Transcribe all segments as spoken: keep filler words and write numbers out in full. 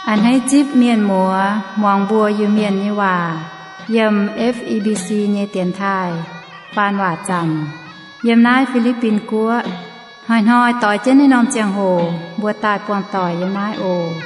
อันให้จิบเมียนหมัวมองบัวอยู่เมียนนี่ว่าเยม เอฟ อี บี ซี เนเตียนไทยปานว่าจันเยมนายฟิลิปปินกัวหอยน้อยต่อยเจนในนอมเจียงโหบัวตายปวงต่อยเยมนายโอ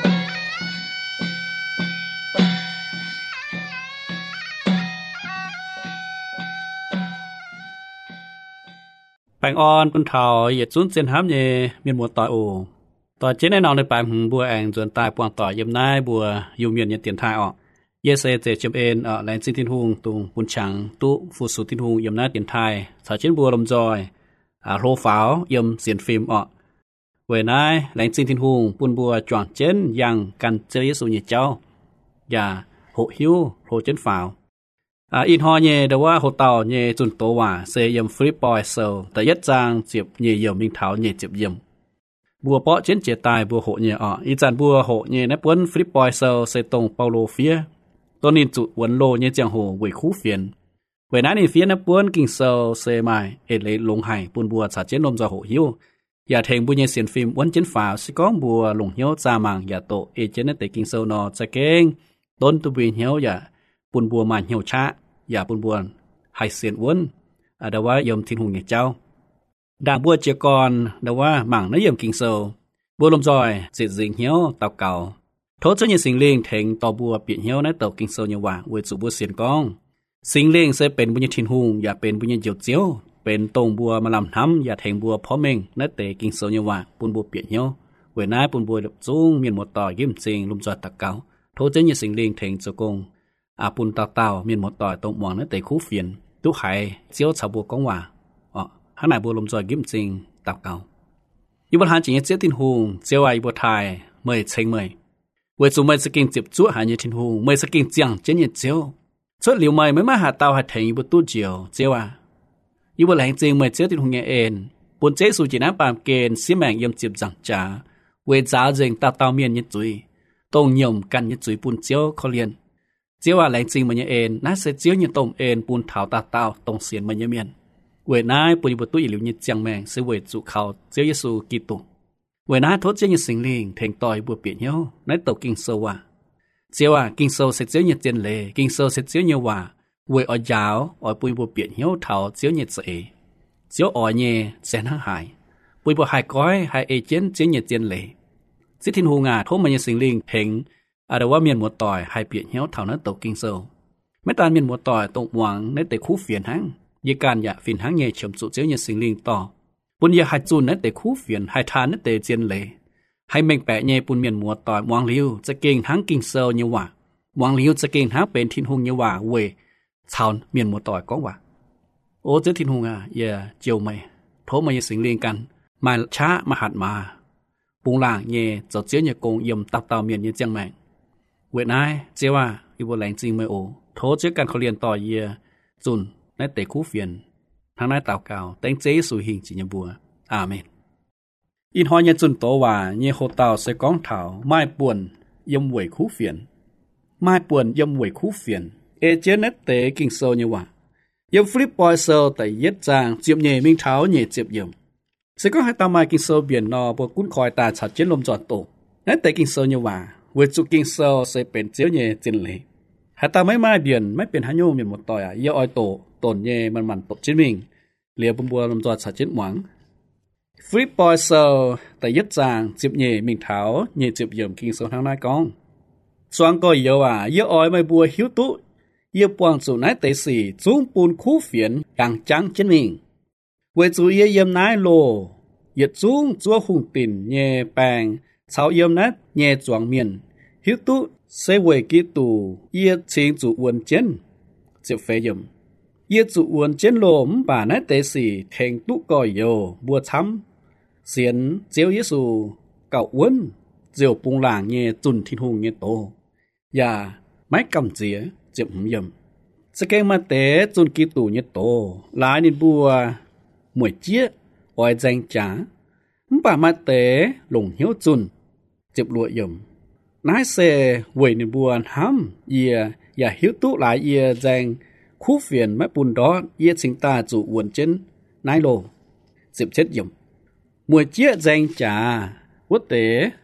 แปงออนปุ่นเฒ่าเหยียดซุนเจียนห้ำเยเมียนหมัวต่อยโอต่อเจนในนอนในปลายหึงบัวแองจนตายปวงต่อยเยมนายบัวอยู่เมียนเยเตียนไทยออกเยเซเจจมเอ็นอ่ะแลนซินทินฮุงตุงปุ่นฉังตุฟูสุทินฮุงเยมนายเตียนไทยสาวเจนบัวลมจอยอ่ะโรฝาวเยมเสียนฟิล์มออกเวนายแลนซินทินฮุงปุ่นบัวจวนเจนยังกันเจริสุญเจ้าอย่าโหหิวโรเจนฝาวอ่าอินฮอเย่แต่ว่าโหเต่าเย่จุนโตว่าเซยมฟริปปอยเซลแต่ยัดจางเจียบเย่เยี่ยมมิงเท้าเย่เจียบเยี่ยมบัวเปาะเจนเจตายบัวโหเย่อ่ออีจันบัวโหเย่ในปวนฟริปปอยเซลเซตงเปาโลเฟียตัวนินจุวันโลเย่เจียงโหเวยคู่เฟียนเวนั้นนี่เฟียนในปวนกิงเซลเซมายเอเลลงไห้ปวนบัวสาเจนนมจะโหหิวอย่าเทงบุญเย่เสียนฟิล์มวันเจนฝาสิก้องบัวลงเหี่ยวจามังอย่าโตเอเจนในแต่กิงเซลนอจะเก่งต้นตุบีเหี่ยวอย่าปวนบัวมันเหี่ยวช้าอย่าปนบวนให้เสียนวนอาดว่ายมทินหงเนี่ยเจ้าด่างบัวเจียกรดาว่าหมั่งนายมกิงโซบัวลมจอยเสียสิงเหี่ยวเต่าเก่าโทษเจ้าเนี่ยสิงเลี้ยงเถงต่อบัวเปลี่ยนเหี่ยวในเต่ากิงโซเนี่ยว่าเวสุบัวเสียนกองสิงเลี้ยงเสเป็นบุญทินหงอย่าเป็นบุญเจียวเจียวเป็นตรงบัวมาลำทำอย่าเถงบัวพ่อเมงในเตกิงโซเนี่ยว่าปนบัวเปลี่ยนเหี่ยวเวน้าปนบัวดับจุ้งเมียนหมดต่อยิ้มสิงลมจอยเต่าเก่าโทษเจ้าเนี่ยสิงเลี้ยงเถงเจ้ากงอาปุนตาเต่ามีนหมดต่อยตรงมองนั่นแต่คู่เฟียนตุไข่เจียวชาวบัวกงว่าอ๋อข้างในบัวลมจอยยิ้มจริงตาเก่าอยู่บนหางจีเจียวทินหงเจียวไอบัวไทยเมยเชงเมยเวจูเมยสกิงจิบจุหายทินหงเมยสกิงเจียงเจียนเจียวชุดเหลียวเมยไม่มาหาเต่าหาเถงอยู่บนตู้เจียวเจียวอ่ะอยู่บนแหลงจริงเมยเจียวทินหงเงเอ็นปุ่นเจสูจีน้ำปามเกณฑ์ซีแมงยมจิบจังจ่าเวจ้าเจงตาเต่าเมียนยัดจุยตรงยมกันยัดจุยปุ่นเจียวเขาเรียนเจ้าว่าแหลงจริงมันยังเอ็นน่าเสียเจียวยังตรงเอ็นปูนเถาตาเต้าตรงเสียนมันยังเมียนเวน้ายปุยบตุยหลิวยังจังแมงเสวยจุเขาเจ้าเยซูกิตุเวน้าทดเจ้ายังสิงลิงเทงต่อยบัวเปียเหี้ยวในตกกิงโซว่าเจ้าว่ากิงโซเสียเจ้ายังเจนเลกิงโซเสียเจ้ายังว่าเวออยาวออยปุยบัวเปียเหี้ยวเถาเจ้ายังเสยเจ้าออยเย่แสนหายปุยบัวหายก้อยหายเอเจนเจ้ายังเจนเลสิทินหูงาทบมันยังสิงลิงเทงอาจว่าเมียนหมวดต่อยให้เปลี่ยนเหี้ยวเท่านั้นตกกิงโซไม่ตานเมียนหมวดต่อยตกหวังในแต่คู่เฟียนหังยีการอยากฟินหังเงยเฉิมสุเจียวเงยสิงลิงต่อปุ่นอยากให้จูนในแต่คู่เฟียนให้ทานในแต่เจียนเลยให้เมงแปะเงยปุ่นเมียนหมวดต่อยหวังลิ้วจะเก่งทั้งกิงโซเยว่าหวังลิ้วจะเก่งทั้งเป็นทินหงเยว่าเวชาวเมียนหมวดต่อยก็ว่าโอ้เจ้าทินหงอ่ะอย่าเจียวไม่โทรมาเงยสิงลิงกันมาช้ามาหัดมาปุงล่างเงยจะเจียวเงยกงยมตับเต่าเมียนเงยจังแมงเวทนายเจ้าว่าอยู่บนแหลงจริงไม่โอโทษเจ้าการเขาเรียนต่อเยียจุนในเตะคู่เฟียนทางนายเต่าเก่าแต่งเจ้สู่หิงจิญบัวอาเมนอินหอยเยจุนโตว่าเยโคเต่าเสกองเถาไม้ป่วนยมหวยคู่เฟียนไม้ป่วนยมหวยคู่เฟียนเอเจนเนตเตะกิงโซเยว่ายมฟลิปปอยเซลแต่เย็ดจางเจียบเยมิงเท้าเยเจียบยมเสกองให้ตาไม้กิงโซเบียนนอปวกุ้นคอยตาฉัดเจนลมจอดโตนั่นเตะกิงโซเยว่าเวจุกิงโซเซเป็นเจียวเย่จินเลยหาตาไม่มาเบียนไม่เป็นฮันโยมอย่างหมดต่อยอ่ะเยออยโตตนเย่มันมันตบชิ้นมิงเหลียวปุ่มบัวลมจอดสัดชิ้นหวังฟริปปอยเซลแต่ยัดจางจิบเย่มิงเท้าเย่จิบเยี่ยมกิงโซทางหน้ากองสวงก็เยอะว่าเยออยไม่บัวหิวตุเยปวงสู่นายเตสีจุ้งปูนคู่เฟียนอย่างจังชิ้นมิงเวจูเยเยี่ยมนายโลเยจุ้งจัวหุ่งปิ่นเย่แปงชาวเยี่ยมนัดเย่จวงเมียนหิวตุเสวยกิตูเยี่ยชิงจูอวนเจนเจ็บเฟยมเยี่ยจูอวนเจนโลมป่านัดเตสีเทงตุก่อยโยบัวช้ำเสียนเจียวเยซูเก่าอ้วนเจียวปุงหลางเย่จุนทินหงเย่โตอย่าไม่กำเจียเจ็บหุ่มยมสแกงมาเตจุนกิตูเย่โตหลายนินบัวหมวยเจี๊ยออยแจงจ๋าป่ามาเตหลงเหี้ยวจุนเจ็บลวดยมนายเสวยในบัวห้ำเยียอย่าหิวตุหลายเยียแจงคู่เฟียนไม่ปุ่นดอเยียสิงตาจูอวนเจนนายโลสิบเช็ดยมมวยเจี๊ยแจงจ่าวัดเต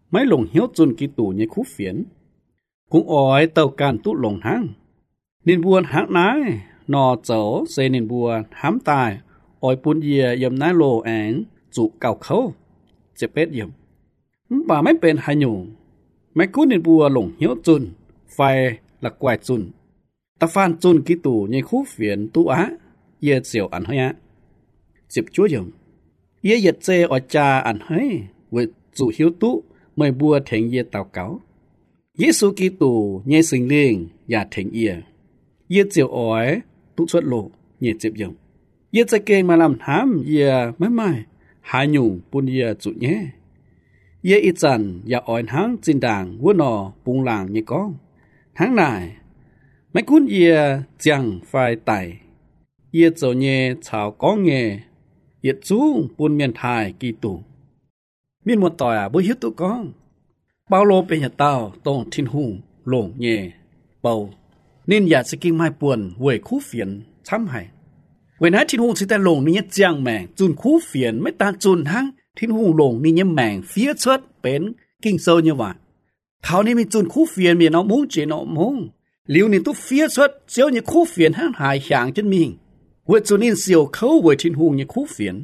mấy lồng hiếu chun kỳ tù như khú phiền cũng ỏi tàu càn tụ lồng hang nên buồn hang nái nò chấu xây nên buồn hám tài ỏi bún dìa yếm nái lô án trụ cào khâu chế bết yếm bà mấy bên hai nhung mấy cú nên buồn lồng hiếu chun phai là quài chun ta phan chun kỳ tù như khú phiền tụ á ye chiều ăn hơi á chụp chúa yếm ye yết chê ở cha ăn hơi với chủ hiếu tụ mời bùa thành ye tàu cáo Giêsu Kitô nhẹ sinh linh ya thành ye ye chiều ói tụ xuất lộ nhẹ chụp yếm ye chạy kê mà làm hám ye mấy mai hai nhung bún ye chủ nhé ye ít dần ya ói háng trên đàng vua nọ bung làng như con tháng này mấy cuốn ye chẳng phải tài ye châu nhẹ chào con nghe ye chú bún miền Thái Kitô miền một tỏi à bố hiếu tụ con bao lô bên nhà tao tông thiên hùng lồng nhẹ bầu nên ya sẽ kinh mai buồn về khú phiền chăm hay về nãy thiên hùng sẽ ta lồng ni nhé giang mèng chun khú phiền mấy ta chun hang thiên hùng lồng ni nhé mèng phía xuất bên kinh sâu như vậy thảo ni mình chun khú phiền miền nó muốn chỉ nó muốn liu ni tu phía xuất chiếu như khú phiền hang hài hàng chân mình về chun nên siêu khâu về thiên hùng như khú phiền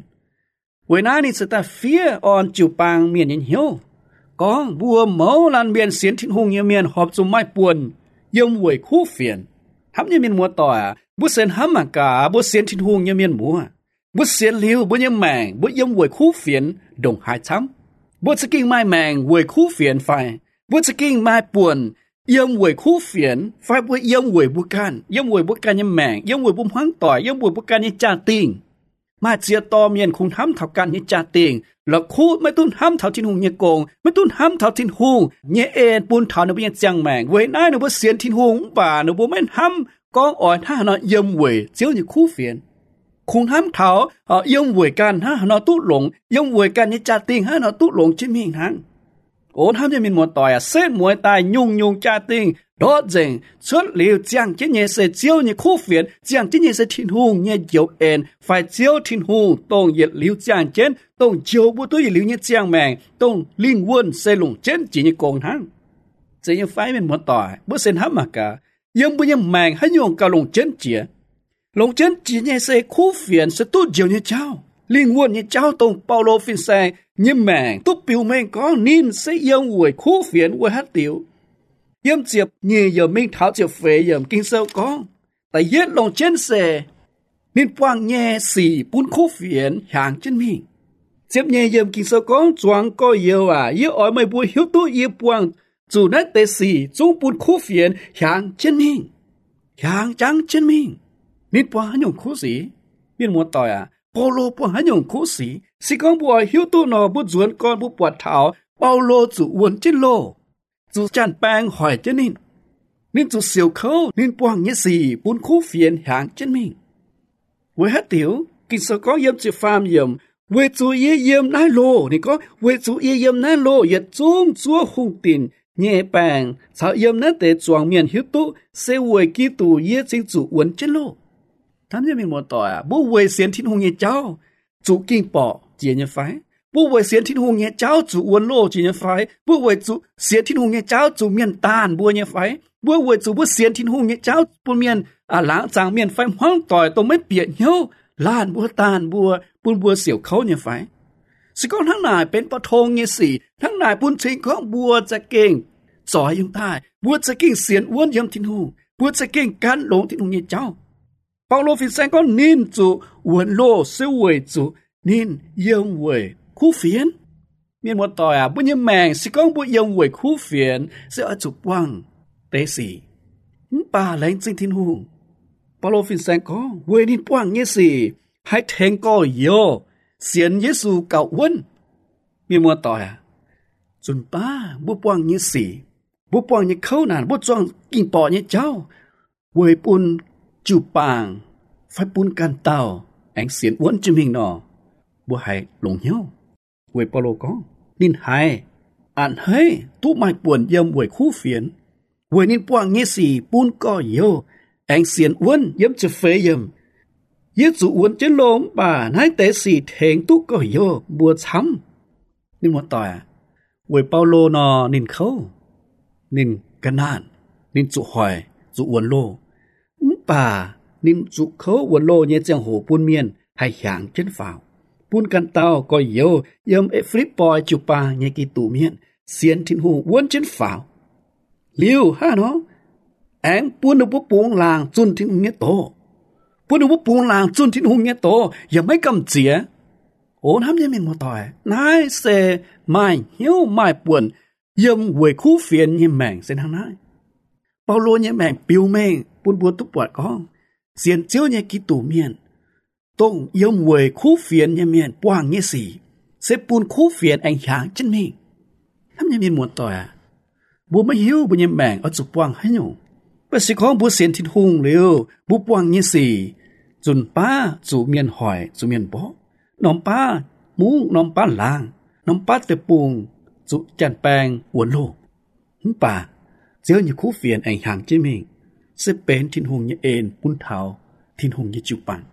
về nãy ni sẽ ta phía on chiu bang miền nhân hiếu con bùa mẫu lan miền xiên thiên hùng như miền họp zum mai buồn yếm về khú phiền hắm như miền mua tỏi bút xiên hắm mà cả bút xiên thiên hùng như miền mua bút xiên liu bút như mèng bút yếm về khú phiền đồng hai chấm bút sẽ kinh mai mèng về khú phiền phải bút sẽ kinh mai buồn yếm về khú phiền phải bút yếm về bút can yếm về bút can như mèng yếm về bút hoang tỏi yếm về bút can như cha tình mà chia to miền khung hám thảo can như cha tình là khu mấy tuân hám thảo thiên hùng như cồn mấy tuân hám thảo thiên hùng như en buôn thảo nó bây giờ chẳng mèng với nãy nó bớt xiên thiên hùng và nó bớt mấy hám con ỏi ha nó yếm về chiếu như khu phiền khung hám thảo họ yếm về can ha nó tút lồng yếm về can như cha tình ha nó tút lồng trên miệng hang ổn hám cho mình một tỏi à xét muối tai nhung nhung cha tình đó dừng xuất liều chẳng chứ nhẹ sẽ chiếu như khu phiền chẳng chứ nhẹ sẽ thiên hùng như dấu en phải chiếu thiên hùng tông nhiệt liều chẳng chén tông chiếu bố tôi liều như chẳng mèng tông linh quân sẽ lùng chén chỉ như con hăng chỉ như phải mình một tỏi bố sen hấp mà cả nhưng bố như mèng hay nhung cả lùng chén chỉ lùng chén chỉ nhẹ sẽ khu phiền sẽ tốt chiếu như cháu linh quân như cháu tông Paulo phiên xe như mèng tốt biểu mèng có nên sẽ yêu người khu phiền với hát tiểu yếm chiệp nhì giờ mình tháo chiệp phê giờ kinh sâu có tại yết lòng chân xe nên quang nhẹ xỉ bún khúc phiền hàng chân mình chiệp nhì giờ kinh sâu có choáng có yêu à yết ỏi mày bùi hiếu tụ yết quang dù nát tê xỉ chung bún khúc phiền hàng chân mình hàng trắng chân mình nên quang hãy nhung khúc xỉ biết muốn tỏi à Paulo quang hãy nhung khúc xỉ xỉ con bùi hiếu tụ nó bút duẩn con bút bọt thảo Paulo chủ uốn trên lô chú chăn bang hỏi chân nên nên chú siêu khâu nên quang như gì bốn khu phiền hàng chân mình với hát tiểu kinh sơ có yếm chữ phàm yếm với chú yếm yếm nái lô thì có với chú yếm yếm nái lô yết chung chúa hung tin nhẹ bang sao yếm nái tế choàng miền hiếu tụ sẽ với ký tù yết chính chủ uốn chân lô thám cho mình một tỏi à bố với xiên thiên hùng nhẹ cháu chủ kinh bỏ chia như phái bố với xiên thiên hùng nhẹ cháu chủ uốn lô chỉ như phái bố với chủ xiên thiên hùng nhẹ cháu chủ miền tàn bố như phái bố với chủ bố xiên thiên hùng nhẹ cháu bố miền à lãng tràng miền phái hoang tỏi tôi mới biển nhau lan bố tàn bố bố bố xỉu khâu như phái sự conทั้งnายเป็นปะทงnhưสีทั้งนายปุ้นชิงของบัวจะเก่งจ่อยยังตายบัวจะเก่งเสียนอ้วนยำทินหูบัวจะเก่งการหลงทินหูnhẹ cháuเปาโลฟิเซนก็นินจูอ้วนโลเสวยจูนินเยี่ยมเวยkhu phiền miền một tỏi à bữa như mèng chỉ có bữa yêu về khu phiền sẽ ở chụp quang tế sĩ bà lấy trên thiên hùng Paulo phiền sang có về nên quang như gì hay thèn co yo xiên Giêsu cầu quân miền một tỏi à chun ba bữa quang như gì bữa quang như khâu nàn bữa choang kinh bỏ như cháu về bún chụp bàng phải bún can tàu anh xiên uốn cho mình nọ bữa hay lồng nhau về Paulo có nên hai anh hay tu mai buồn yếm về khu phiền về nên quang nghe gì bún có yêu anh xiên uốn yếm chữ phê yếm yết dụ uốn trên lông bà nãy tế gì thèn tu có yêu bùa chấm nên một tỏi với Paulo nó nên khâu nên căn nạn nên trụ hỏi trụ uốn lô bà nên trụ khâu uốn lô như chẳng hồ buôn miền hay hàng chân vào buôn căn tao có yếu yếm ế flip boy chụp bà như kỳ tủ miền xiên thiên hồ uốn chân vào liêu ha nó anh buôn được bố buông làng chun thiên hùng nghe tổ buôn được bố buông làng chun thiên hùng nghe tổ giờ mấy cầm chĩa ổn hám như mình một tỏi nái xe mai hiếu mai buồn yếm về khu phiền như mèng sen hàng nái bao lô như mèng piu mèng buôn buôn túc bọt con xiên chiếu như kỳ tủ miền tông yếm về khu phiền như miền quang như xỉ sẽ buôn khu phiền anh hàng chân mình hám như mình một tỏi à bố mới hiếu bố như mèng ở chụp quang hay nhủ bởi sự con bố xiên thiên hùng liêu bố quang như xỉ dùn ba chủ miền hỏi chủ miền bó nóm ba mũ nóm ba làng nóm ba tệp buông dụ chăn bang uốn lô hứng bà giữa những khu phiền ảnh hàng trên mình sẽ bén thiên hùng như ên bún thảo thiên hùng như chịu bằng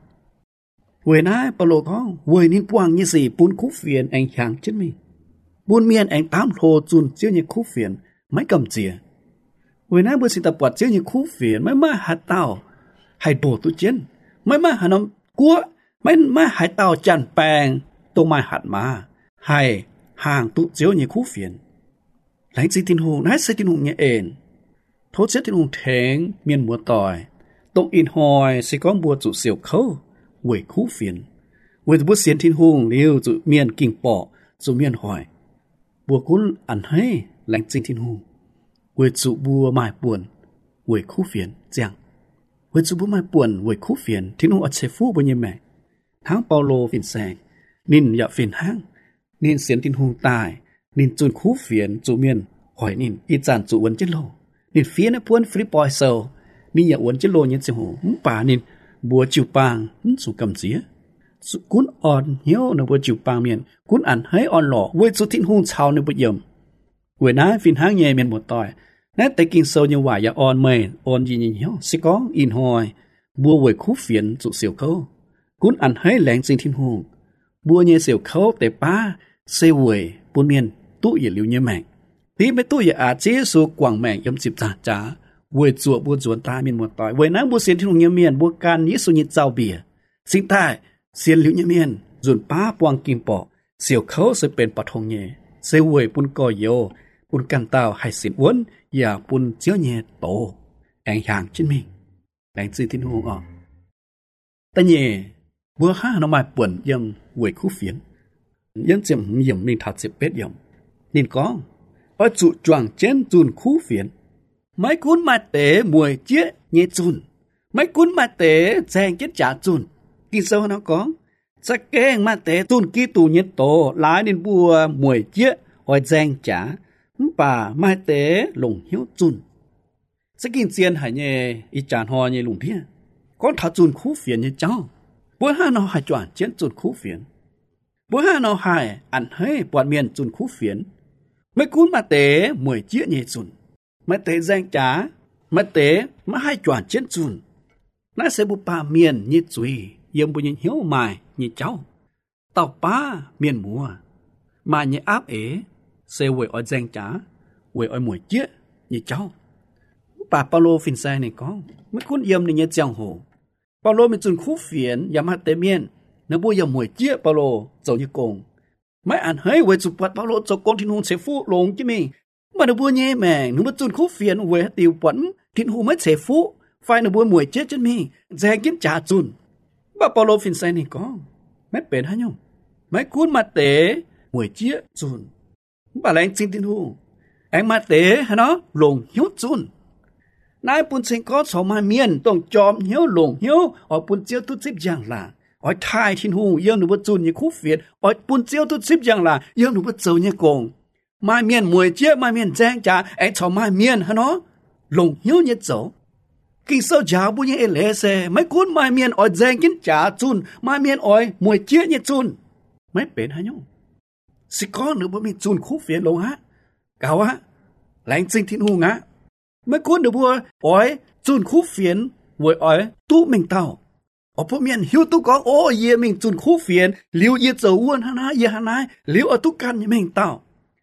quê nái bà lô con quê nên quang như gì bún khu phiền ảnh hàng trên mình buôn miền ảnh tám thô dùn giữa những khu phiền mấy cầm chìa quê nái bữa sinh tập quạt giữa những khu phiền mấy má hạt tàu hay đồ tụ chiến mấy má hạt nóm cua mấy má hạt tàu chăn bang tô mai hạt má hay hàng tụ chiếu như khu phiền lãnh sĩ thiên hùng nái sẽ thiên hùng như ên thốt chết thiên hùng thèn miền mùa tỏi tông in hồi sẽ có bùa tụ siêu khâu quỷ khu phiền quỷ bùa xiên thiên hùng liêu tụ miền kinh bỏ tụ miền hỏi bùa cún ăn hay lãnh sĩ thiên hùng quỷ tụ bùa mai buồn quỷ khu phiền giang quỷ tụ bùa mai buồn quỷ khu phiền thiên hùng ở chế phú bùa như mẹ tháng Paulo phiền sàng nín dạ phiền hang nên xiên thiên hùng tài nên chôn khu phiền chủ miền hỏi nên ít dàn chủ uốn chết lô nên phía nó buôn free boy sầu nên nhà uốn chết lô như thế hồ bà nên bùa chịu bang chủ cầm dĩa chủ cuốn on hiếu nó bùa chịu bang miền cuốn ăn hay on lọ với chủ thiên hùng chào nó bùa yểm quê ná phiền hang nhẹ miền một tỏi nét tay kinh sâu như vải ya on mày on gì nhìn hiếu sẽ có in hồi bùa với khu phiền chủ siêu câu cuốn ăn hay lén sinh thiên hùng bùa như siêu câu để ba xe quầy buôn miền tụ ye liu như mèng tí mấy tụ ye à chế số quảng mèng yếm chịp trả trả quầy chùa buôn chuồn ta miền một tỏi quầy nắng buôn xiên thiên hùng như miền buôn can nhĩ số nhị giàu bìa sinh tai xiên liu như miền dùn pa quang kim bỏ siêu khâu sẽเป็นปัทงnhẹ xe quầy buôn cò yo buôn can tao hay xiên uốn ya buôn chiếu nhẹ tổ ảnh hàng trên mình đánh xiên thiên hùng ở ta nhẹ bữa ha nó mai buồn yếm quầy khu phiến dân chìm hiểm mình thật sự biết hiểm nên có ở trụ choàng trên chun khu phiền mấy cuốn mà tế mùi chiếc nhẹ chun mấy cuốn mà tế dèn chết trả chun kỳ sâu nó có chắc kê mà tế chun kỳ tù nhiệt tổ lái đến bùa mùi chiếc hỏi dèn trả bà mà tế lùng hiếu chun sẽ kinh chiên hải nhẹ ít chán hoa nhẹ lùng thiên con thả chun khu phiền như cháu bữa ha nó hải choàng trên chun khu phiền bữa ha nó hài ăn hơi bọn miền chun khu phiến mấy cuốn mà tế mùi chiếc nhẹ chun mà tế giang trá mà tế mà hai choàn trên chun nó sẽ bù pa miền như chuối yếm bù nhìn hiếu mài như cháu tàu pa miền mùa mà như áp ế sẽ quay ở giang trá quay ở mùi chiếc như cháu bà Paulo phiền sai này có mấy cuốn yếm này như giang hồ Paulo mình chun khu phiến yếm hạt tế miền nó bùi yếm mùi chiếc Paulo dầu như cùng mấy anh hay về chụp bắt Paulo cho con thiên hùng sẽ phụ lồng chứ mình mà nó bùa nhẹ mèng nó mất chun khu phiền về tiêu quấn thiên hùng mới sẽ phụ phải nó bùa mùi chết chân mình dè kiếm trả chun bà Paulo phiền sai này có mấy bền hay nhung mấy cuốn mặt tế mùi chết chun bà lại xin thiên hùng anh mặt tế hay nó lồng hiếu chun nãy bún sinh có số mai miền tông chòm hiếu lồng hiếu ở bún chiếu tút xếp giang là ở thái thiên hùng yêu nó bất chun như khu phiền ở bún chiếu tút xếp giang là yêu nó bất dầu như cùng mai miền mùi chiếc mai miền giang trả anh số mai miền hay nó lồng hiếu như dấu kinh sâu giáo bún như lẽ xe mấy cuốn mai miền ở giang kiến trả chun mai miền ở mùi chiếc như chun mấy bền hay nhung sẽ có nữa bún miền chun khu phiền lồng á cáo á lãnh sinh thiên hùng á mấy cuốn được bùa ở chun khu phiền với ở tu mình tàu ở phố miền hiếu tu có ô ye mình chun khu phiền liu ye dầu uôn hana ye hana liu ở tu can như mình tàu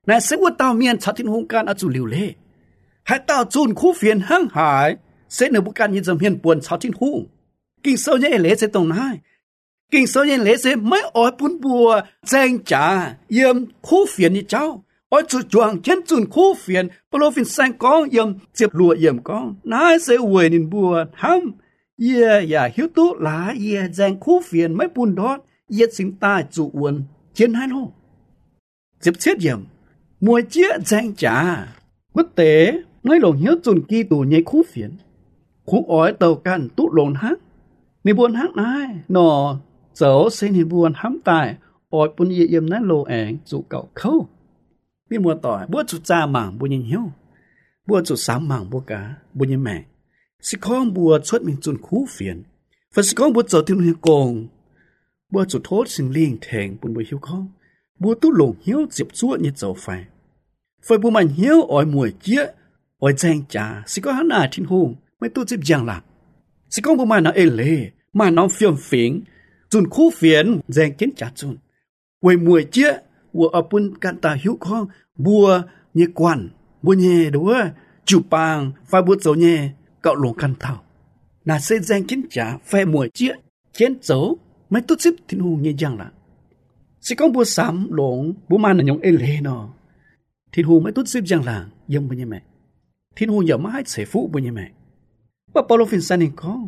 nãy sẽ uất tao miền chặt thiên hùng can ở chủ liều lệ hãy tao chun khu phiền hăng hải sẽ nửa bức can như dầm hiền buồn chặt thiên hùng kinh sâu nhẹ lệ sẽ tông nai kinh sâu nhẹ lệ sẽ mấy ỏi bún bùa danh trả yếm khu phiền như cháu ỏi chủ chuang chân chun khu phiền bao lâu phiền sang con yếm chếp lụa yếm con nãy sẽ uể nín bùa ham yeah yeah hiếu tú lá yeah danh khu phiền mấy bún đót yeah sinh tai chủ uốn chiến hai lô chếp chết yếm mùa chia danh trả bất tế ngay lòng hiếu chun kỳ tù nhảy khu phiền khu ỏi tàu can tú lồn hát ni buồn hát này nọ dẫu sẽ ni buồn hám tài ỏi bún ye yếm nát lô ảnh chủ cậu khâu ni mùa tỏi bữa chủ cha mảng bữa nhìn hiếu bữa chủ sám mảng bữa cá bữa nhìn mẹ sĩ con bữa xuất mình chun khu phiền và sĩ con bữa trở thiên hiếu cồn bữa chủ thốt sinh liên thèn bữa bữa hiếu con bữa tú lồn hiếu dịp chúa như dẫu phải phải bữa mình hiếu ỏi mùa chia ỏi danh trả sĩ con hắn à thiên hùng mấy tu dịp giang lạc sĩ con bữa mà nó ê lê mà nó phiền phiền chun khu phiền danh kiến trả chun quay mùa chia bữa ở bún can ta hiếu con bữa như quan bữa nhẹ đúng không chụp bang phải bữa dấu nhẹ cậu lồng căn thảo là xây danh kiến trả phải mùa chia chén dấu mấy tu dịp thiên hùng như giang lạc sĩ con bữa sắm lồng bữa mà nó nhung ê lê nó thiên hùng mấy tu dịp giang lạc giống bữa như mẹ thiên hùng giờ mãi sẽ phụ bữa như mẹ bà bao lâu phiền san nên con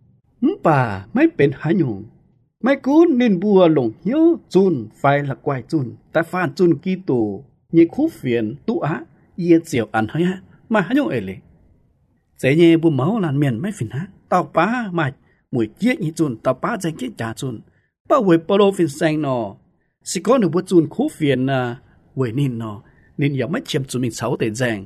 bà mấy bên hải nhung mấy cú nên bùa lồng hiếu chun phải là quài chun tại phan chun kỳ tù như khu phiền tú á yên chiều ăn hơi ha mà hải nhung ấy lệ dễ nhẹ bùa máu làn miền mấy phiền ha tao bá mà mùi chiết như chun tao bá danh chiết trả chun bà quầy bao lâu phiền san nọ chỉ có được bùa chun khu phiền à quầy nín nọ nín giờ mấy chiếm chun mình sáu tệ giang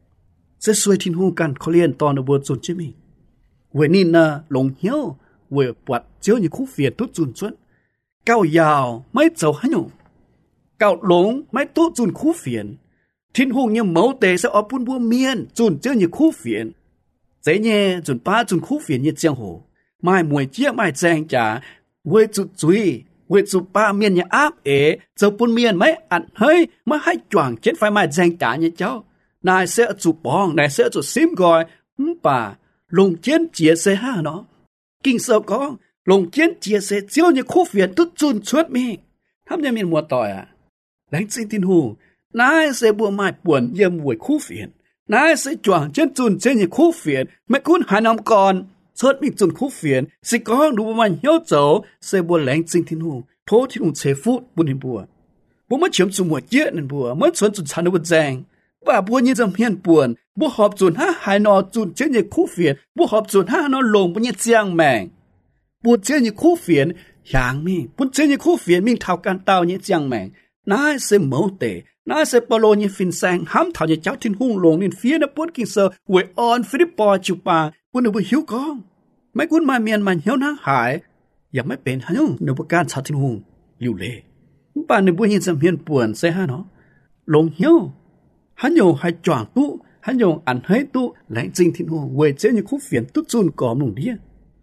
sẽ xuôi thiên hùng can khó liên to được bùa chun chứ mình quầy nín à lồng hiếu quầy bọt chiếu như khu phiền tốt chun chuất cao yào mấy dầu hả nhung cao lống mấy tốt chun khu phiền thiên hùng như máu tề sẽ ở bún bùa miên chun chiếu như khu phiền dễ nhẹ chun ba chun khu phiền như giang hồ mai mùi chia mai giang trả quầy chun chui quầy chun ba miên như áp ế dầu bún miên mấy ăn hơi mà hay choàng chết phải mai giang trả như cháu nài sẽ chụp bong nài sẽ chụp xím gọi bà lồng chiến chia xe ha nó kinh sợ có lồng chiến chia xe chiếu như khu phiền tốt chun chuốt mi thăm nhà miền mùa tỏi à đánh sinh tin hù nái sẽ bùa mai buồn yếm mùi khu phiền nái sẽ choàng chân chun trên như khu phiền mấy cuốn hai năm còn chuốt mi chun khu phiền sẽ có đủ mà hiếu dấu sẽ bùa lãnh sinh tin hù thố thiên hùng chế phút buồn hình bùa bùa mất chiếm chun mùa chia nên bùa mất xuân chun chăn được giang bà bùa như dầm hiền buồn bùa họp chun ha hai nọ chun trên như khu phiền bùa họp chun ha nó lồng bùa như giang mèng bùa trên như khu phiền hàng mi bùa trên như khu phiền mình thảo can tao như giang mèng nái sẽ mẫu tệ nái sẽ bao lô như phiền sang hám thảo như cháu thiên hùng lồng nên phía nó bùa kinh sơ quay on Philippo chụp bà bùa nó bùa hiếu con mấy cuốn mai miền mà hiếu nắng hải giờ mấy bên hả nhung nó bùa can cháu thiên hùng liều lệ bà nó bùa như dầm hiền buồn sẽ ha nó lồng hiếu hắn nhung hay choàng tu hắn nhung ăn hết tu lãnh chính thiên hồ quay chế như khúc phiền tút chun có mùng đĩa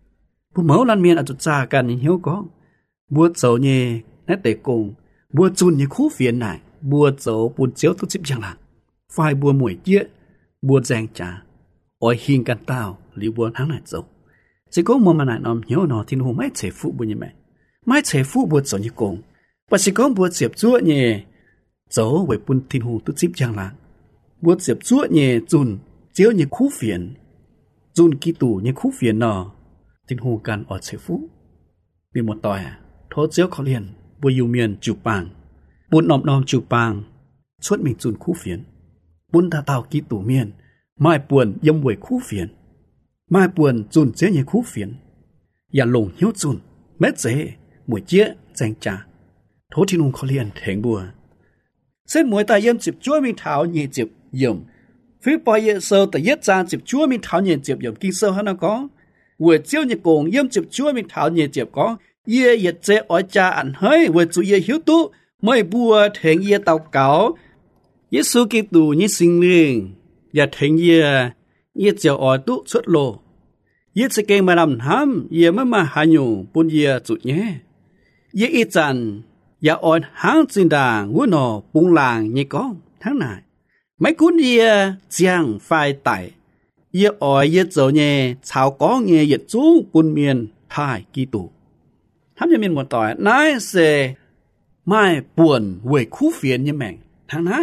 bùa máu lan miên ở chỗ chaกันnhư hiếu có bùa dấu nhẹ nét tệ cùng bùa chun như khúc phiền này bùa dấu bùa chiếu tút chip chẳng lặng phai bùa mũi chia bùa giang trà oi hình can tao liu bùa tháng này dấu chỉ có một mà này nằm hiếu nó thiên hồ mấy chế phụ bùa như mẹ mấy chế phụ bùa dấu như cùng và chỉ có bùa diệp chúa nhẹ dấu với bùn thiên hồ tút chip chẳng lặng bùa diệp chúa nhẹ chun chiếu như khúc phiền chun kỳ tù như khúc phiền nọ thiên hồ can ở chế phụ vì một tỏi thốt chiếu khó liền bùa yêu miền chụp bàng bùn nòm nòm chụp bàng suốt mình chun khúc phiền bùn ta tàu kỳ tù miền mai buồn yếm với khúc phiền mai buồn chun chiếu như khúc phiềnอย่าลงหิวจุนแม้เจมวยเจี๊ยแจงจ่าโทที่นุ่งเขาเรียนแทงบัวเส้นมวยตาเยี่ยมจิบจั่วมีเท้าเยี่ยจิบเยี่ยมฟิปปอยเยเซอแต่เยี่ยจานจิบจั่วมีเท้าเยี่ยจิบเยี่ยมกินเซอฮะนะก็วัวเจียวเนี่ยโกงเยี่ยมจิบจั่วมีเท้าเยี่ยจิบก็เยี่ยเยี่ยเจอ้อยจ่าอันเฮ้ยวัวจุเยี่ยหิวตุไม่บัวแทงเยี่ยเต่าเก๋าเยี่ยสู้กิตูยี่สิงเลี้ยงอย่าแทงเยี่ยเยี่ยเจียวอ้อยตุสุดโลยี่สิเก่งมาลำทำเยี่ยไม่มาหาอยู่ปุ่นเยี่ยจุดเย่ยี่อีจันอย่าอ่อนหางจินดางวัวนอปุงลางยี่ก้อง tháng này mấy cuốn ye giang phai tải ye ỏi ye dầu nhẹ chào có nghe ye chú quân miền thai kỳ tụ thắm cho miền một tỏi nói sẽ mai buồn về khu phiền như mẹ tháng này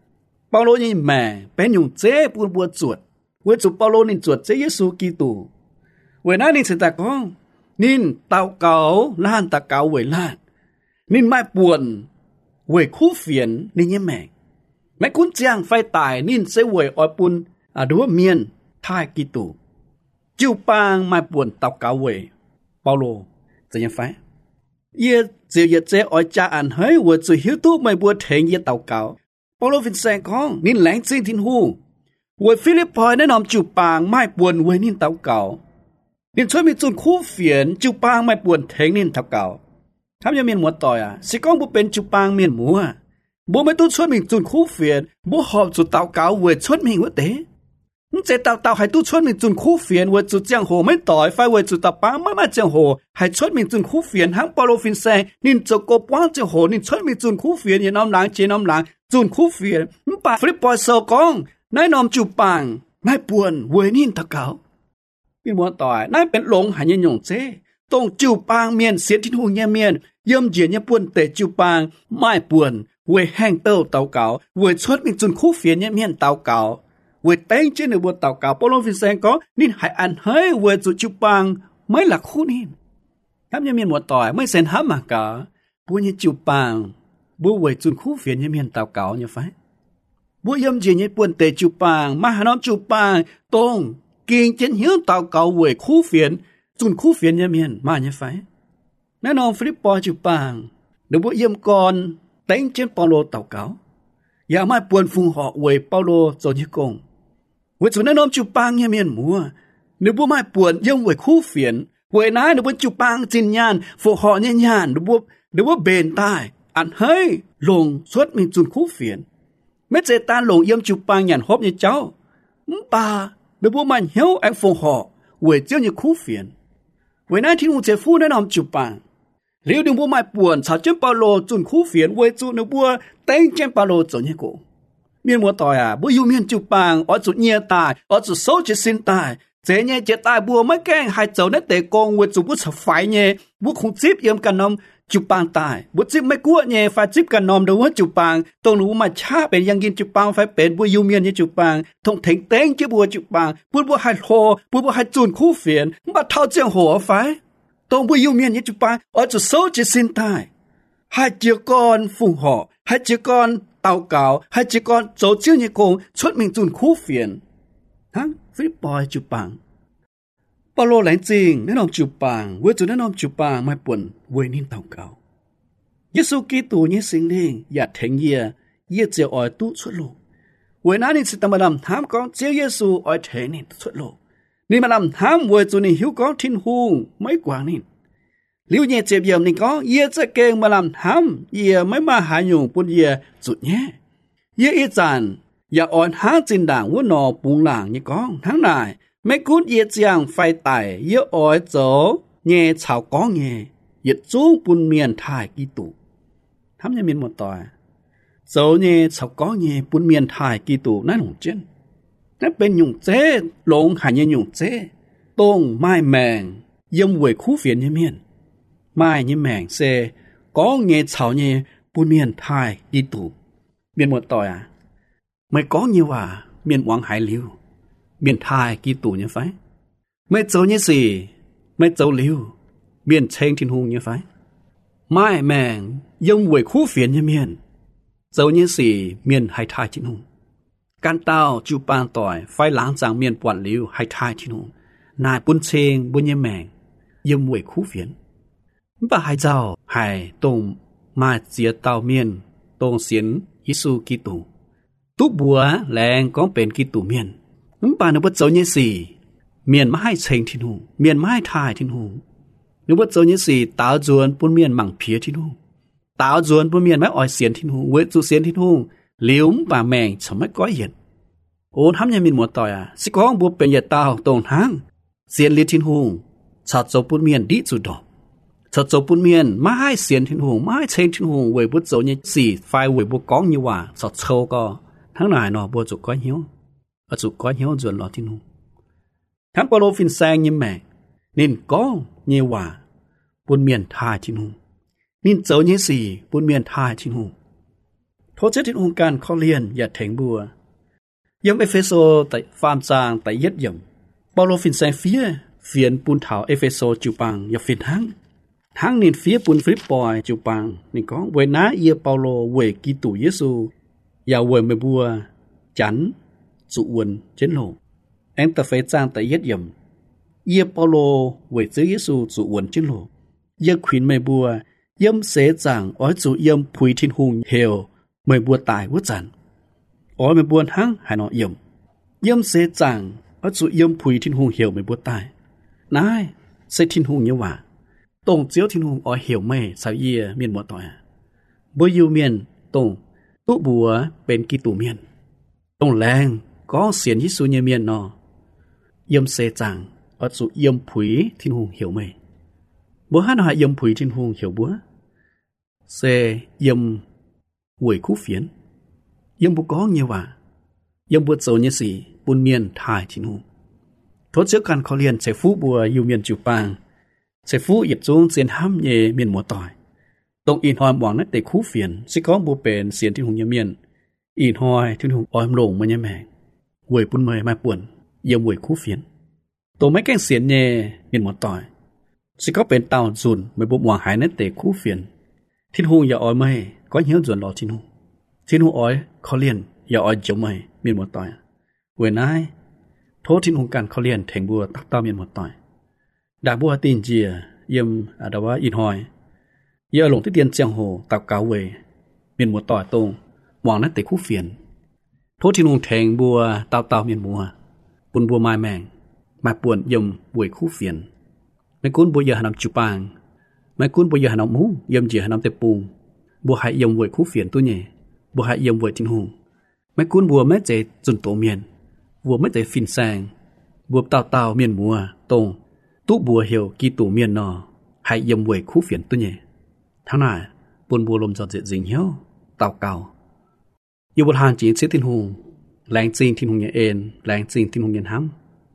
bao lô như mẹ bé nhung chế buồn buồn chuột về chụp bao lô nên chuột chế Giêsu Kitô về nói nên sự ta con nên tao cáo lan ta cáo về lan nên mai buồn về khu phiền nên như mẹ mấy cuốn giang phai tải nên sẽ về ở buồn à đúa miền thai kỳ tụ chiêu bang mai buồn tao cáo về bao lôจะยังไงเย่เจียเจ้อจาอันเฮ้ยว่าจะหิวตู้ไม่บัวเทงเย่เต่าเก่าปอโลฟินแสงของนินแหลงจริงทินหูว่าฟิลิปปอยแนะนำจูปางไม่ปวนเวนินเต่าเก่านินช่วยมีจุนคู่เฟียนจูปางไม่ปวนเทงนินเต่าเก่าทำยังมีหมวดต่อยอ่ะสิก้องบัวเป็นจูปางเมียนหมูอ่ะบัวไม่ต้องช่วยมีจุนคู่เฟียนบัวหอบจุดเต่าเก่าเวช่วยมีหัวเต๋你这道道还都出名准苦phiền，为做江河没代，反为做大把妈妈江河，还出名准苦phiền，行保罗分生，你做个帮江河，你出名准苦phiền，你nam人接nam人准苦phiền，你把菲律宾所讲，你nam就帮，ไม่ปวนเวนินตะเก่าพี่มัวต่อยนั่นเป็นหลงหันยังยงเจ้ต้องจูปางเมียนเสียที่หูเงียเมียนเยี่ยมเยียนเนี่ยปวนเตะจูปางไม่ปวนเวแห้งเต้าเต่าเก่าเวชุดมีจุนคู่เฟียนเนี่ยเมียนเต่าเก่าเวเต้งเจนในบัวเต่าเก่าปอลฟินแซงก็นี่หายอันเฮ้ยเวจุจูปางไม่หลักคู่นี่ครับยังเมียนมัวต่อยไม่เซนห้ามากะบัวเนี่ยจูปางบัวเวจุนคู่เฟียนเนี่ยเมียนเต่าเก่าเนี่ยไฟบัวเยี่ยมเยียนเนี่ยปวนเตะจูปางมาหาน้องจูปางตรงกินเจนเหี้ยวเต่าเก่าเวคู่เฟียนจุนคู่เฟียนเนี่ยเมียนมาเนี่ยไฟแน่นอนฟิลิปปอจูปางเดี๋ยวบัวเยี่ยมก่อนเต้งเจนปอโลเต่าเก่าอย่ามาปวนฟุงหอเวเปาโลโจนิกงเวจุนน้องจูปางเนี่ยเมียนมัวเดี๋ยวบัวมาปวนยังเวคู่เฟียนเวน้าเดี๋ยวบัวจูปางจินยานฟูหอเนี่ยยานเดี๋ยวบัวเดี๋ยวบัวเบนใต้อันเฮ้ยลงสวดมีจุนคู่เฟียนไม่เจตานลงเยี่ยมจูปางยันฮบเนี่ยเจ้าป่าเดี๋ยวบัวมันเหี้ยวไอ้ฟูหอเวเจ้าเนี่ยคู่เฟียนเวน้าที่หูเจฟูแนะนำจูปางเลี้ยวดึงบัวมาปวนชาวเจ้าเปาโลจุนคู่เฟียนเวจูนบัวเต้งเจ้าเปาโลโจเนี่ยกูเมียนมัวต่อยอ่ะบัวอยู่เมียนจูปางอ๋อจุดเนียตายอ๋อจุดโซจิสินตายเจเนี่ยเจตายบัวไม่แกล้งหายเจ้าเนี่ยเตะกงเวจูบัวสับไฟเนี่ยบัวคงจีบเยี่ยมกันนอมจูปางตายบัวจีบไม่กลัวเนี่ยไฟจีบกันนอมดูว่าจูปางตรงหนูมาชาเป็นยังกินจูปางไฟเป็นบัวอยู่เมียนเนี่ยจูปางทงเถงเต้งเจ้าบัวจูปางบัวบัวหายโหบัวบัวหายจุนคู่เฟียนมาเท่าเจียงหัวไฟตรงบัวอยู่เมียนเนี่ยจูปางอ๋อจุดโซจิสินตายหายเจียกอนฝุ่งหอหายเจียกอนเต่าเก่าหายเจียกอนโจเจียงเนี่ยกงชุดมิงจุนคู่เฟียนฮะฟิลิปปอยจูปางปอโลแหลงจริงแนะนำจูปางเวจุแนะนำจูปางไม่ป่วนเวนินเต่าเก่าเยซูกิตูเนี่ยสิ่งนี้อย่าเถงเยียเยี่ยเจียวอ้อยตู้ชุดโลเวนั้นนี่สิตมาดำถามก่อนเจียวเยซูอ้อยเถงนี่ชุดโลนี่มาดำถามเวจุนี่หิวก้อนทิ้นหูไม่กว่านี่liu nhẹ chế biếm này có ye sẽ keng mà làm ham ye mới mà hạ nhung bún ye rụt nhé ye ít dàn ya on hang chín đảng vốn nọ bùng làng như có tháng này mấy cún ye chiang phai tải ye ỏi dấu nhẹ chảo có nhẹ ye chú bún miền thai kỳ tụ thắm như miền một tỏi dấu nhẹ chảo có nhẹ bún miền thai kỳ tụนั่นหงเจนนั่นเป็นหยงเจ้หลงหายหยงเจ้ตรงไม้แมงยมเว่ยคู่เฟียนยเมียนmai như mèn xe có nghe chào nghe buôn miền thai đi tù miền một tỏi à mày có nhiều à miền quảng hải liêu miền thai đi tù như phải mày châu như gì mày châu liêu miền chen thiên hùng như phải mai mèn dông về khu phiền như miền châu như gì miền hải thai thiên hùng can tao chu pan tỏi phải lãng giang miền quảng liêu hải thai thiên hùng nài buôn chen buôn như mèn dông về khu phiền bà hai giàu hai tông mà chia tàu miền tông xiên Giêsu Kitô tú bùa lẹng cóเป็นกิตูเมียนbà nó bắt dấu như gì miền mà hai thành thiên hùng miền mà hai thai thiên hùng nó bắt dấu như gì táo duôn buôn miền mảng phía thiên hùng táo duôn buôn miền mà ỏi xiên thiên hùng với chú xiên thiên hùng liếu bà mèng chẳng mấy có hiện ôn hám nhà miền một tỏi à sĩ có buônเป็น giờ tao tông hang xiên liệt thiên hùng chặt dấu buôn miền đi chủ đỏ cho cho bún miền mãi xiên thiên hùng mãi chen thiên hùng về bút dấu như xì phai về bút cóng như hòa cho châu co tháng này nó bút chụp có hiếu ở chụp có hiếu rồi lo thiên hùng tháng bao lô phim sang như mẹ nên có như hòa bún miền thai thiên hùng nên dấu như xì bún miền thai thiên hùng thốt chết thiên hùng can khó liền và thành bùa yếm Epheso tại farm trang tại yết yếm bao lô phim sang phía phiền bún thảo Epheso chụp bằng và phiền tháng tháng nên phía bún Philippi chụp bằng nên có về ná ia Paulo về Kitô Giêsu và về mê bùa chắn trụ quân chiến lộ em ta phải trang tại yết yếm ia Paulo về dưới Giêsu trụ quân chiến lộ ia khuyên mê bùa yếm sẽ rằng ở trụ yếm phùi thiên hùng hiểu mê bùa tài vút chẳng ở mê bùa tháng hay nó yếm yếm sẽ rằng ở trụ yếm phùi thiên hùng hiểu mê bùa tài nái sẽ thiên hùng như vậy tông chiếu thiên hùng ở hiểu mê sao ia miền một tỏi bữa yêu miền tông tụ bùa bên kỳ tụ miền tông làng có xiên Giêsu như miền nọ yếm sẽ rằng ở trụ yếm phùi thiên hùng hiểu mê bữa hát họ yếm phùi thiên hùng hiểu bữa sẽ yếm quỷ khúc phiến yếm bố có nhiều vậy yếm bố dấu như gì buôn miền thải thiên hùng thốt trước căn khó liền sẽ phú bùa yêu miền chịu bàng sẽ phú yết xuống xiên hám nhẹ miền mùa tỏi tông in hòi bỏng nét để khúc phiến sẽ có bùa bền xiên thiên hùng như miền in hòi thiên hùng oi lồng mà như mẹ quỷ buôn mời mai buồn yếm quỷ khúc phiến tổ mấy cái xiên nhẹ miền mùa tỏi sẽ có bên tàu dùn mới bộ hoàng hải nét để khúc phiến thiên hùng giờ oi mây có nhớ dùn đó thiên hùng thiên hùng oi khó liền giờ oi giống mây miền mùa tỏi quỷ nai thốt thiên hùng can khó liền thành bùa tắc tao miền mùa tỏi đã bùa tin chìa yếm à đó in hỏi giờ lồng tiết tiền giang hồ tàu cáo về miền mùa tỏi tông hoàng nét để khúc phiền thốt thiên hùng thành bùa tao tao miền mùa buồn bùa mai mèng mai buồn yếm buổi khúc phiền mấy cuốn bùa giờ hà nằm chụp bàng mấy cuốn bùa giờ hà nằm mũ yếm chìa hà nằm tép bùng bùa hại yếm buổi khúc phiền tôi nhỉ bùa hại yếm buổi thiên hùng mấy cuốn bùa mấy chế dùn tổ miền bùa mấy chế phìn sang bùa tao tao miền mùa tông tụ bùa hiểu kỳ tụ miền nọ hãy yếm buổi khúc phiền tôi nhỉ tháng này buồn bùa lồm giọt dệt dính hiếu tao cao yêu bột hàng chỉ xếp thiên hùng làng trình thiên hùng nhà ên làng trình thiên hùng nhà hám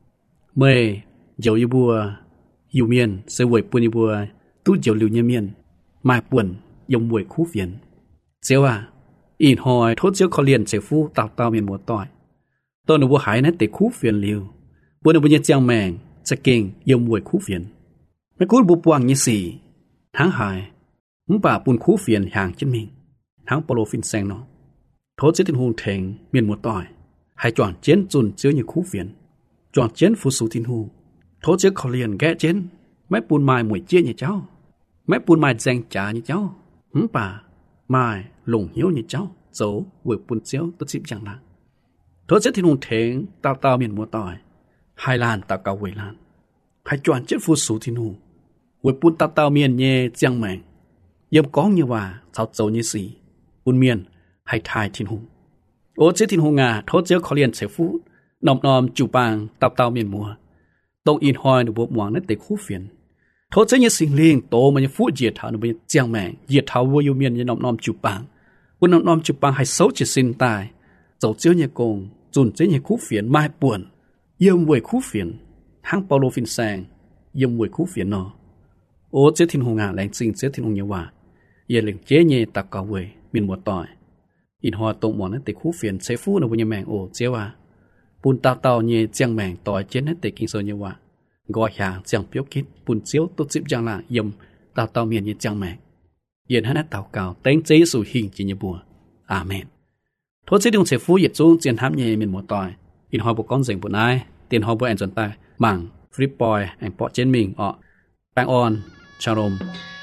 mê dầu yêu bùa yêu miền sẽ buổi buồn yêu bùa tụ dầu liều nhà miền mai buồn yếm buổi khúc phiền xéo à in hỏi thốt chiếu khó liền sẽ phu tao tao miền mùa tỏi tôi nó bùa hải nét để khúc phiền liều bùa nó bùa nhà giang mèng sẽ kinh yếm buổi khúc phiền mấy cú bùa quang như xì tháng hai muốn bà buồn khúc phiền hàng chân mình tháng polo phim sang nó thốt chiếu thiên hùng thành miền mùa tỏi hay chọn chiến dùn chiếu như khúc phiền chọn chiến phu su thiên hùng thốt chiếu khó liền ghé chiến mấy buồn mai mùi chia như cháu mấy buồn mai danh trả như cháu muốn bà mai lùng hiếu như cháu dấu vừa buồn chiếu tôi chịu chẳng lạ thốt chiếu thiên hùng thành tao tao miền mùa tỏi hai làn tao cao quỷ làn hai chọn chết phu su thiên hùng vừa buồn tao tao miền nhẹ giang mèng yếm có như hòa sao dấu như xì buồn miền hay thai thiên hùng ô chết thiên hùng à thốt chiếu khó liền sẽ phú nòm nòm chủ bàng tao tao miền mùa tông in hoi được bộ mỏng nét để khúc phiền thốt chiếu như sinh liên tổ mà như phú diệt thảo nó bây giang mèng diệt thảo vô yêu miền như nòm nòm chủ bàng buồn nòm nòm chủ bàng hay xấu chỉ sinh tài dấu chiếu như cùng dùn chiếu như khúc phiền mai buồn yếm buổi khúc phiền hang Paulo phim sang yếm buổi khúc phiền nó ô chết thiên hùng à lành sinh chết thiên hùng nhiều hòa yếm lệnh chế nhẹ tạc cao về miền mùa tỏi in hoa tông mòn nét để khúc phiền sẽ phú nó bây giờ mèng ô chế hòa bùn tao tao nhẹ giang mèng tỏi chế nét để kinh sơ nhiều hòa gọi hàng giang biểu kít bùn chiếu tốt xịp giang là yếm tao tao miền như giang mèng yếm hết nét tao cao tên chế sự hình chỉ như bùa amen thốt chết thiên sẽ phú yết xuống chiến hám nhẹ miền mùa tỏi in hoa bộ con dành bộ ai tiền hoa bộ anh chuẩn tai mảng free boy anh bỏ trên mình ọ bang on shalom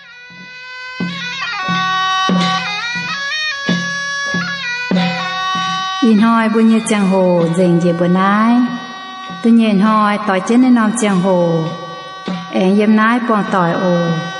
in hoi bu nhiệt giang hồ dành về bữa nay tự nhiên hoi tỏi trên nên nom giang hồ em yếm nái quang tỏi ồ